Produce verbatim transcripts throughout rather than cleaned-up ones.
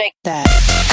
shake that.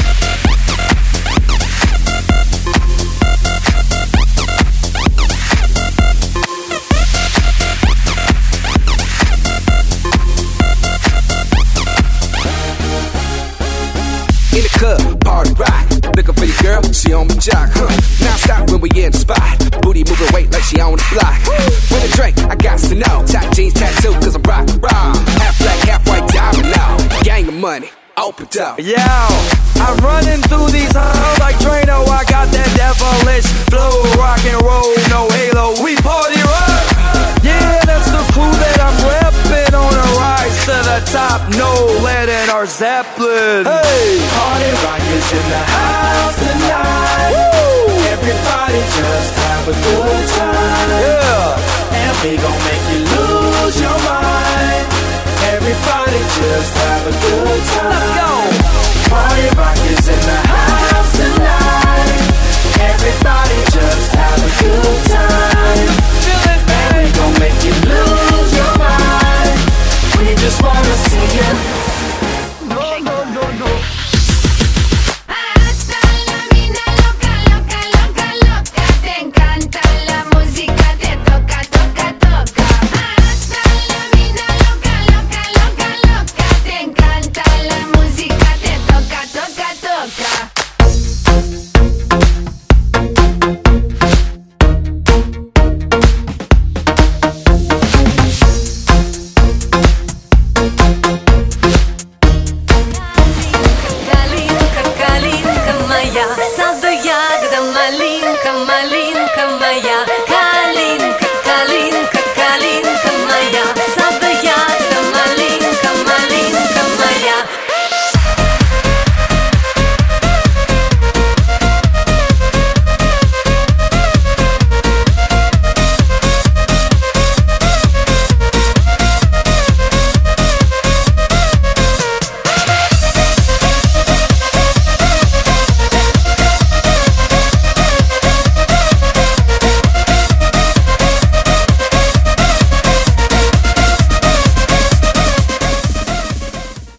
In the club, party rock. Looking for your girl, she on my jock, huh? Now stop when we in the spot. Booty moving weight like she on the block. With a drink, I got to know. Tight jeans tattoo, cause I'm rock, raw. Half black, half white diamond now. Gang of money, open up. Yo, I'm running through these halls like Drano. I got that devilish flow. Rock and roll, no halo. We party rock. Yeah, that's the crew that I'm reppin' on a rise to the top. No lead in our Zeppelin. Hey, Party rock is in the house tonight. Woo! Everybody just have a good time. yeah. And we gon' make you lose your mind. Everybody just have a good time. Let's go. Party rock is in the house tonight. Everybody just have a good time. Feel it, And we gon' make you lose your mind. We just wanna see you. No, no, no, no. Hasta la mina loca, loca, loca, loca. Te encanta la música, te toca, toca, toca. Hasta la mina loca, loca, loca, loca. Te encanta la música, te toca, toca, toca. Калинка, калинка моя, саду ягода, малинка, малинка.